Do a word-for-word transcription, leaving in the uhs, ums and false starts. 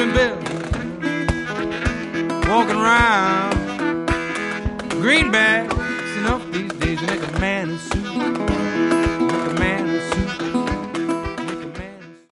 Rolling Bill, walking around. Greenbacks enough these days to make a man in suit.